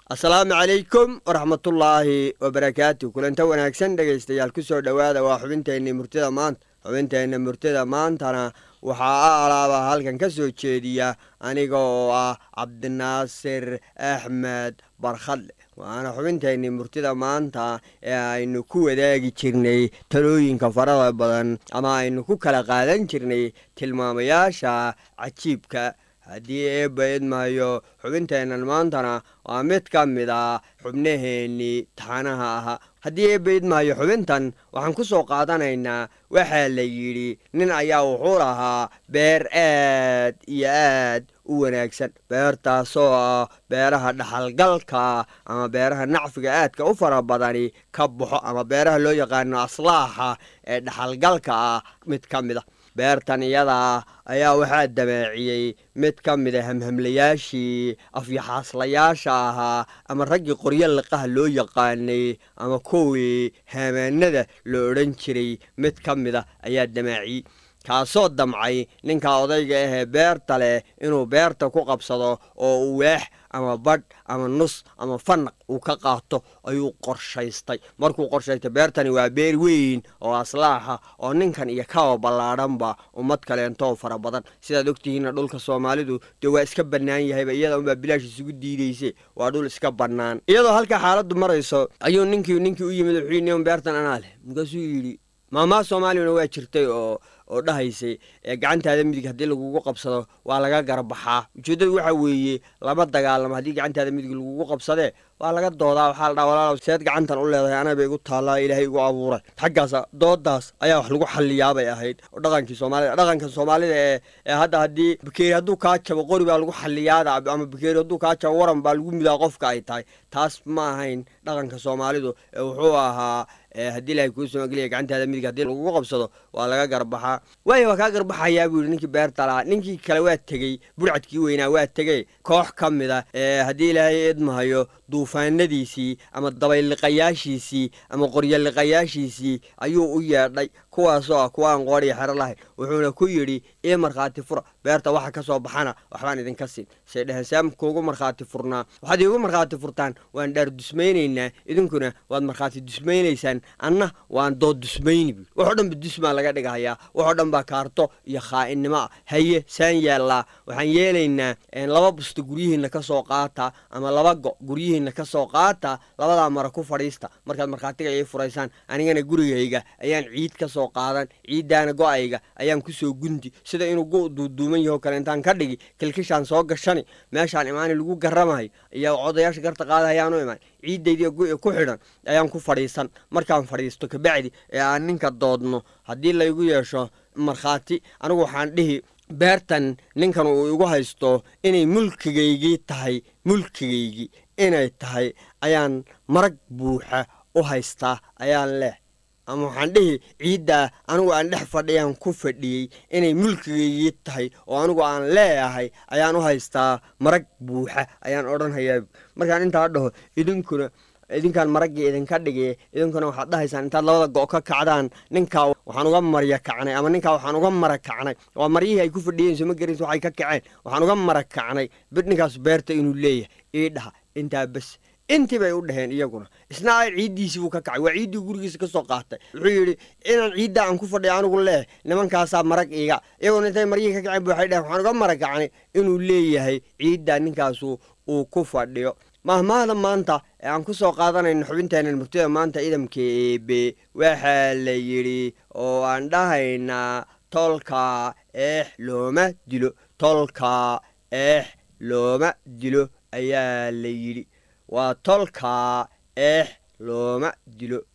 السلام عليكم ورحمة الله وبركاته. كلنتا wanaagsan dhageystayaal ku soo dhawaada waa xubinteena murtida maantana waxaa alaaba halkan ka soo jeediya aniga oo ah Cabdinaasir Axmed Barkhad. waana xubinteena murtida maanta ee aynu ku wadaagi jirnay talooyinka farada badan ama aynu ku kala qaadan jirnay tilmaamayaasha cajiibka. haddii eebba idmaayo xubinteennan maantana waa mid ka mid a xubnaheennii taxanaha ahaa. haddii eebba idmaayo xubintan waxaan ku soo qaadanaynaa waxaa la yidhi nin ayaa wuxuu lahaa beer aad iyo aad u wanaagsan, beertaasoo ah beeraha dhaxalgalka ama beeraha nacfiga aadka u fara badani ka baxo ama beeraha loo yaqaano aslaaxa ee dhaxalgalka ah mid ka mid a. beertan iyada ayaa waxaa dabeeciyey mid ka mid a hamhamlayaashii afyaxaaslayaasha ahaa ama raggii qoryo liqaha loo yaqaanay ama kuwii haamaanada la odhan jiray mid ka mid a ayaa dameeciyey, kaasoo damcay ninka odayga ahee beerta leh inuu beerta ku qabsado oo uu weex ama badh ama nus ama fanaq uu ka qaato ayuu qorshaystay. markuu qorshaystay beertani waa beer weyn oo aslaaxa oo ninkan iyo kaba ballaadhanba ummad kaleentoo fara badan. sidaad ogtihiinna dhulka soomaalidu dee waa iska bannaan yahayba, iyada unbaa bilaash isugu diidayse waa dhul iska bannaan. iyadoo halka xaaladdu marayso ayuu ninkii u yimid wuxuu yidhi beertan anaa leh. markaasuu yidhi maamaa soomaaliyana waa jirtay oo dhahaysay gacantaada midig haddii lagugu qabsado waa laga garbaxaa. ujeeddadu waxa weeye lama dagaalamo, haddii gacantaada midig lagugu qabsadee waa laga doodaa. waxaa la dhaha walaalow seed gacantan u leedahay anaa bay igu taallaa, ilaahay igu abuuray. xaggaasa doodaas ayaa wax lagu xalliyaabay ahayd oo dhaqanka soomaalida ee hadda haddii bakeeri hadduu kaa jabo qori baa lagu xalliyaada ama bakeeri hadduu kaa jabo waran baa lagu midaa qofka ay tahay. taas ma ahayn dhaqanka soomaalidu ee wuxuu ahaa haddii ilaahay kuu soomageliya gacantaada midig haddii lagugu qabsado waa laga garbaxaa. waaya waa kaa garbaxayaa buu yidhi ninkii beerta lahaa. ninkii kale waa tegey, burcadkii weynaa waa tegey. koox ka mid a haddii ilaahay idmahayo duufaanadiisii ama dabayliqayaashiisii ama qoryoliqayaashiisii ayuu u yeedhay, kuwaasoo ah kuwa aan qoodhiya xero lahayn. wuxuuna ku yidhi ii markhaati fura, beerta waxa ka soo baxana waxbaan idinka siin. say dheheen saam kuugu markhaati furnaa, waxaad iigu markhaati furtaan waan dhaar dusmaynaynaa, idinkuna waad markhaati dusmaynaysaan, anna waan dood dusmayni buui. waxoo dhan ba dusmaa laga dhigahayaa, waxoo dhan baa kaarto iyo khaainnimo ah. haye saan yeellaa, waxaan yeelaynaa 2 busto guryihiinna ka soo qaata ama 2 go' guryihiinna ka soo qaata, 2daa mara ku fadhiista. markaad markhaatiga ii furaysaan anigana gurigayga ayaan ciid ka soo qaadan, ciiddaana go'ayga ayaan ku soo gundi, sida inuu go' duuduuman yaho kale intaan ka dhigi kilkishaan soo gashani, meeshaan imaani lagu garramayo iyo odayaasha garta qaadahayaan u imaan, ciiddaydii go'i ku xidhan ayaan ku fadhiisan. markaan fadhiisto kabacdi ee aan ninka doodno, haddii laygu yeesho markhaati, anigu waxaan dhihi beertan ninkan uu igu haysto inay mulkigaygii inay tahay ayaan marag buuxa u haystaa ayaan leh. ama waxaan dhihi ciiddaa anigu aan dhex fadhiyaan ku fadhiyey inay mulkigaygii tahay oo anigu aan leeyahay ayaan u haystaa marag buuxa ayaan odhanhayaa. markaan intaa dhaho idinkaan maraggii idinka dhigay, idinkuna waxaad dhahaysaan intaad 2 go' ka kacdaan ninkaa waxaan uga marya kacnay ama ninkaa waxaan uga mara kacnay. waa maryihii ay ku fadhiyeen soo ma garaysa waxay ka kaceen. waxaan uga mara kacnay ninkaas beerta inuu leeyahay ii dhaha intaa bas. intii bay u dhaheen iyaguna. isna ay ciiddiisii buu ka kacay, waa ciiddii gurigiisa ka soo qaatay. wuxuu yidhi inaan ciiddaa aan ku fadhiya anigu leeh nimankaasaa marag iiga. iyaguna intay maryihii ka kaceen bu waxay dhaheen waxaan uga mara kacnay inuu leeyahay ciiddaa ninkaasu uu ku fadhiyo. mahmaahda maanta ee aan ku soo qaadanayno xubinteennan murtida maanta idamka eebe waxaa la yidhi oo aan dhahaynaa tolka looma dilo, tolka looma dilo ayaa la yidhi. waa tolka looma dilo.